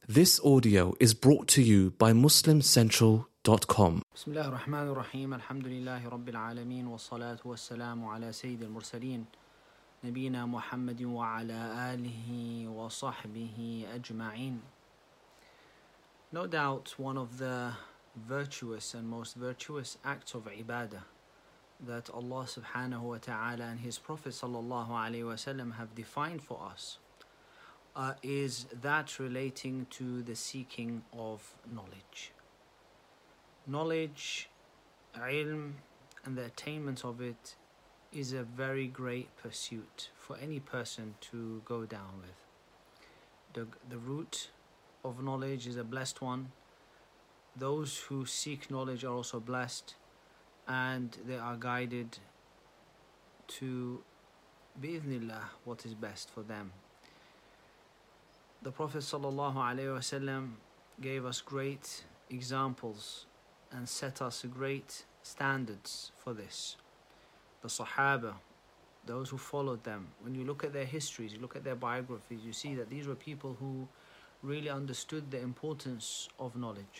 This audio is brought to you by MuslimCentral.com. بسم الله الرحمن الرحيم الحمد لله رب العالمين والصلاة والسلام على سيد المرسلين نبينا محمد وعلى آله وصحبه أجمعين. No doubt one of the virtuous and most virtuous acts of ibadah that Allah subhanahu wa ta'ala and His Prophet sallallahu alayhi wa sallam have defined for us is that relating to the seeking of knowledge. Knowledge, ilm, and the attainment of it is a very great pursuit for any person to go down with. The root of knowledge is a blessed one. Those who seek knowledge are also blessed, and they are guided to bi'idhnillah what is best for them. The Prophet ﷺ gave us great examples and set us great standards for this. The Sahaba, those who followed them, when you look at their histories, you look at their biographies, you see that these were people who really understood the importance of knowledge.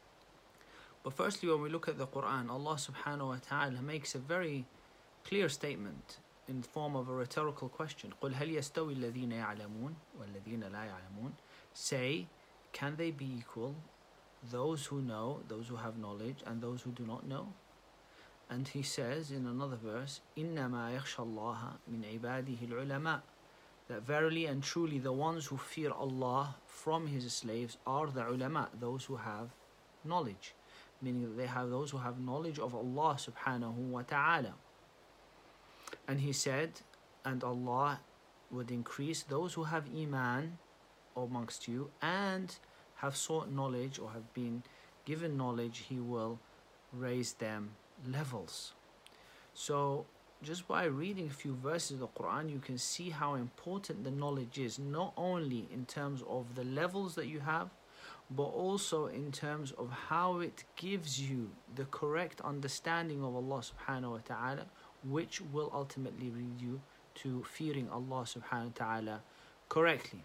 But firstly, when we look at the Quran, Allah subhanahu wa ta'ala makes a very clear statement in the form of a rhetorical question. قُلْ هَلْ يَسْتَوِي الَّذِينَ يَعْلَمُونَ وَالَّذِينَ لَا يَعْلَمُونَ. Say, can they be equal, those who know, those who have knowledge, and those who do not know? And He says in another verse, إِنَّمَا يَخْشَى اللَّهَ مِنْ عِبَادِهِ الْعُلَمَاء. That verily and truly the ones who fear Allah from His slaves are the ulama, those who have knowledge. Meaning that they have those who have knowledge of Allah subhanahu wa ta'ala. And He said, and Allah would increase those who have iman amongst you and have sought knowledge or have been given knowledge, He will raise them levels. So just by reading a few verses of the Quran, you can see how important the knowledge is, not only in terms of the levels that you have, but also in terms of how it gives you the correct understanding of Allah subhanahu wa ta'ala, which will ultimately lead you to fearing Allah subhanahu wa ta'ala correctly.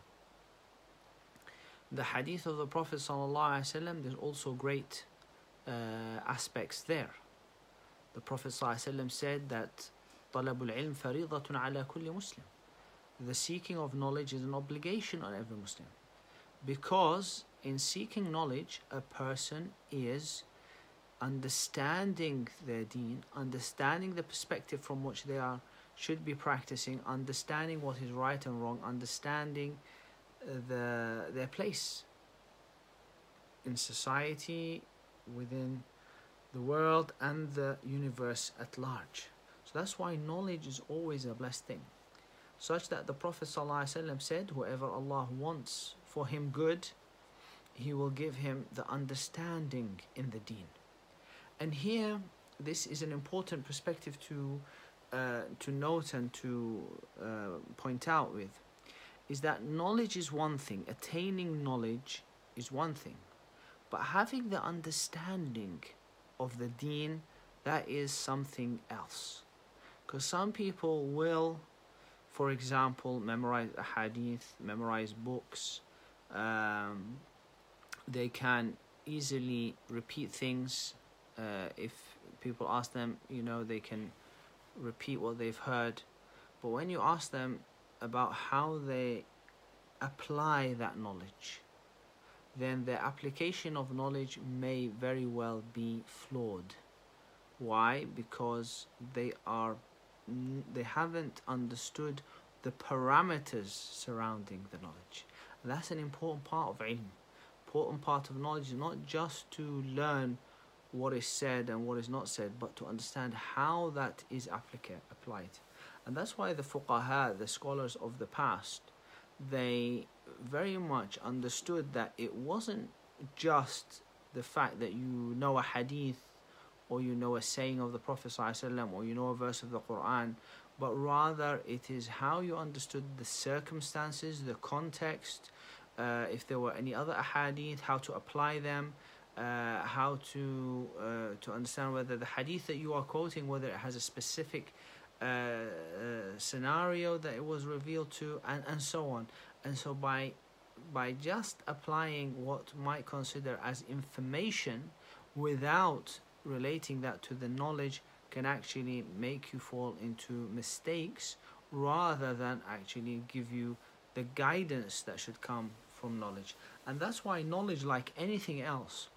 The hadith of the Prophet sallallahu alaihi wasallam, there's also great aspects there. The Prophet sallallahu alaihi wasallam said that طلب العلم فريضة على كل مسلم. The seeking of knowledge is an obligation on every Muslim, because in seeking knowledge a person is understanding their deen, understanding the perspective from which they should be practicing, understanding what is right and wrong, understanding their place in society, within the world and the universe at large. So that's why knowledge is always a blessed thing, such that the Prophet ﷺ said, whoever Allah wants for him good, He will give him the understanding in the deen. And here, this is an important perspective to note and to point out with, is that knowledge is one thing, attaining knowledge is one thing, but having the understanding of the deen, that is something else. Because some people will, for example, memorize a hadith, memorize books, they can easily repeat things. If people ask them, they can repeat what they've heard. But when you ask them about how they apply that knowledge, then their application of knowledge may very well be flawed. Why? Because they haven't understood the parameters surrounding the knowledge. And that's an important part of ilm. Important part of knowledge is not just to learn what is said and what is not said, but to understand how that is applied. And that's why the fuqaha, the scholars of the past, they very much understood that it wasn't just the fact that you know a hadith or you know a saying of the Prophet ﷺ or you know a verse of the Quran, but rather it is how you understood the circumstances, the context, if there were any other ahadith, how to apply them, how to understand whether the hadith that you are quoting, whether it has a specific scenario that it was revealed to, and so on. And so by by just applying what might consider as information without relating that to the knowledge can actually make you fall into mistakes rather than actually give you the guidance that should come from knowledge. And that's why knowledge, like anything else,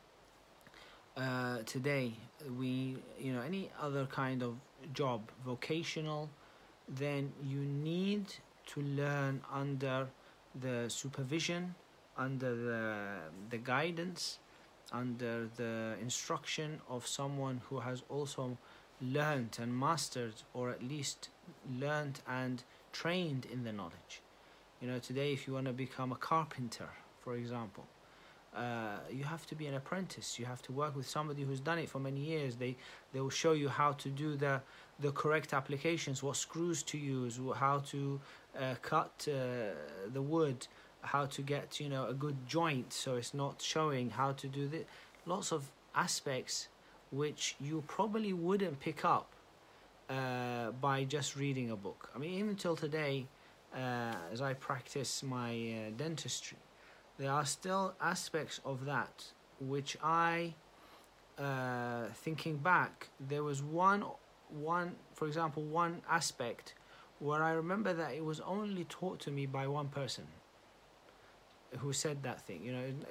today, any other kind of job, vocational, then you need to learn under the supervision, under the guidance, under the instruction of someone who has also learned and mastered, or at least learned and trained in the knowledge. Today, if you want to become a carpenter, for example, you have to be an apprentice. You have to work with somebody who's done it for many years. They will show you how to do the correct applications, what screws to use, how to cut the wood, how to get a good joint so it's not showing, how to do this. Lots of aspects which you probably wouldn't pick up by just reading a book. I mean, even till today, as I practice my dentistry, there are still aspects of that which I, thinking back, there was one, for example, one aspect where I remember that it was only taught to me by one person who said that thing.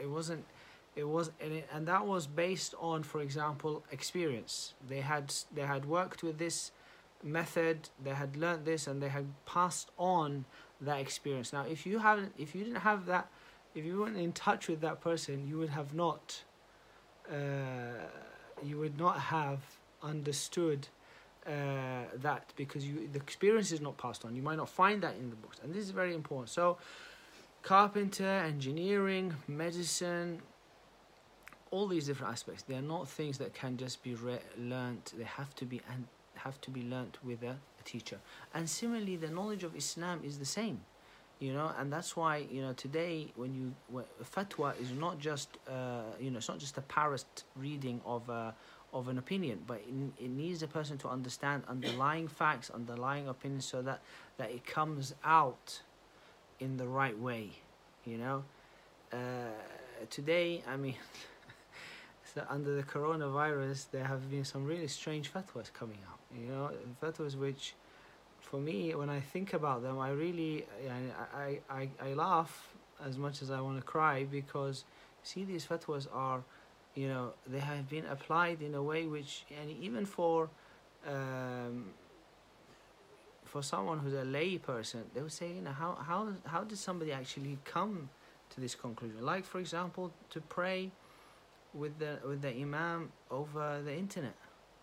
And that was based on, for example, experience. They had worked with this method, they had learned this, and they had passed on that experience. Now, if you didn't have that, if you weren't in touch with that person, you would not have understood that, because the experience is not passed on. You might not find that in the books, and this is very important. So, carpenter, engineering, medicine, all these different aspects, they are not things that can just be learnt. They have to be learnt with a teacher. And similarly, the knowledge of Islam is the same. And that's why today when fatwa is not just it's not just a parrot reading of an opinion, but it needs a person to understand underlying facts, underlying opinions, so that it comes out in the right way. Today, I mean, so under the coronavirus, there have been some really strange fatwas coming out. Fatwas which, for me, when I think about them, I really, I laugh as much as I want to cry, because see, these fatwas are, they have been applied in a way which, and even for someone who's a lay person, they would say, how did somebody actually come to this conclusion? Like, for example, to pray with the imam over the internet.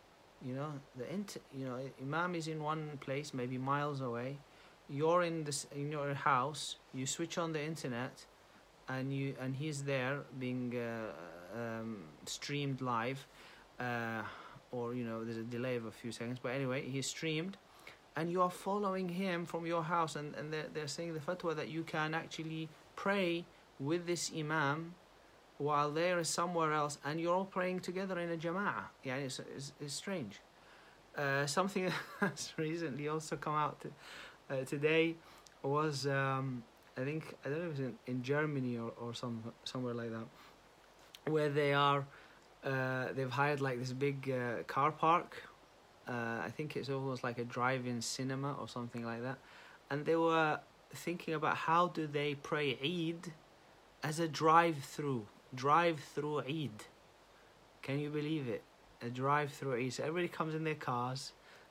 Imam is in one place, maybe miles away. You're in your house. You switch on the internet, and he's there being streamed live, or there's a delay of a few seconds. But anyway, he's streamed, and you are following him from your house, and they're saying the fatwa that you can actually pray with this imam while there is somewhere else, and you're all praying together in a jama'ah. Yeah, it's strange. Something that's recently also come out today was, I don't know if it's in Germany or somewhere like that, where they've hired like this big car park. I think it's almost like a drive-in cinema or something like that, and they were thinking about how do they pray Eid as a drive-through Eid. Can you believe it? A drive-through Eid. So everybody comes in their cars.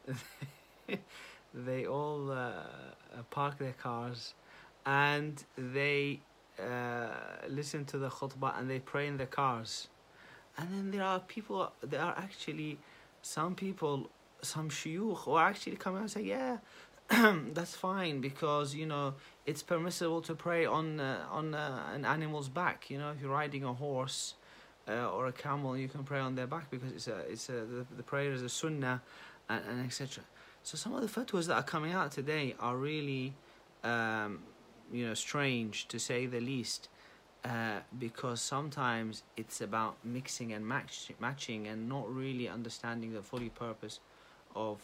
They all park their cars, and they listen to the khutbah, and they pray in the cars. And then there are actually some shuyukh who actually come out and say, yeah, that's fine, because it's permissible to pray on an animal's back. If you're riding a horse or a camel, you can pray on their back, because the prayer is a sunnah, and etc. So some of the fatwas that are coming out today are really strange, to say the least, because sometimes it's about mixing and matching, and not really understanding the fully purpose of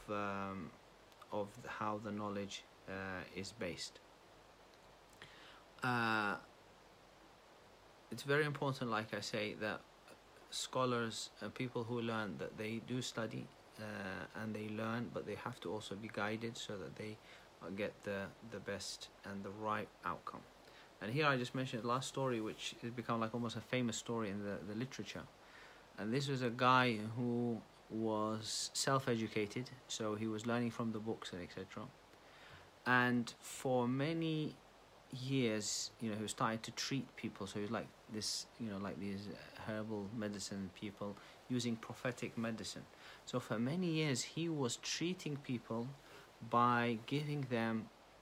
how the knowledge is based. it's very important, like I say, that scholars and people who learn, that they do study and they learn, but they have to also be guided so that they get the best and the right outcome. And here I just mentioned the last story, which has become like almost a famous story in the literature. And this was a guy who was self-educated, so he was learning from the books and etc. And for many years, he was starting to treat people. So he was like this, like these herbal medicine people using prophetic medicine. So for many years, he was treating people by giving them,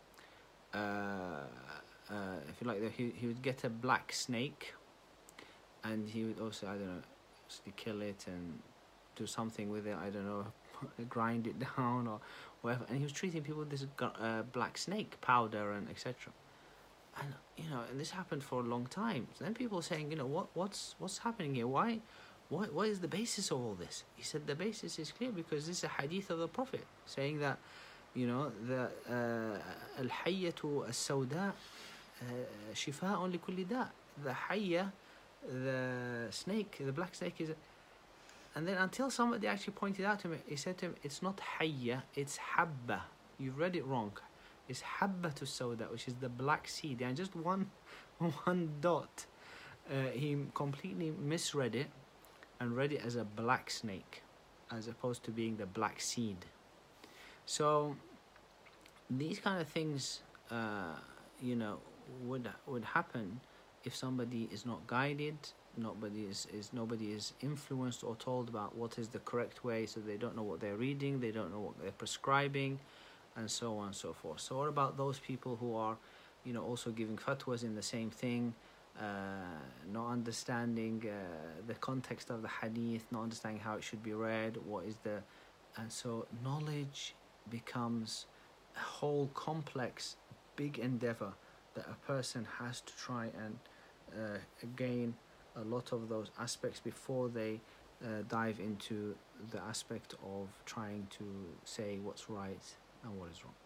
if you like, he would get a black snake, and he would also, I don't know, kill it and do something with it, I don't know, grind it down or whatever. And he was treating people with this black snake powder and etc. And and this happened for a long time. So then people were saying, what's happening here? Why? What is the basis of all this? He said the basis is clear, because this is a hadith of the Prophet saying that, the al-hayyatu as-sawda shifa'un li kulli da. The hayya, the snake, the black snake is. And then until somebody actually pointed out to him, he said to him, it's not hayya, it's habba. You've read it wrong. It's habbatu sawda, which is the black seed. And just one dot. He completely misread it and read it as a black snake, as opposed to being the black seed. So these kind of things, would happen if somebody is not guided. Nobody is influenced or told about what is the correct way, so they don't know what they're reading, they don't know what they're prescribing, and so on and so forth. So what about those people who are, also giving fatwas in the same thing, not understanding the context of the hadith, not understanding how it should be read, and so knowledge becomes a whole complex, big endeavor that a person has to try and gain a lot of those aspects before they dive into the aspect of trying to say what's right and what is wrong.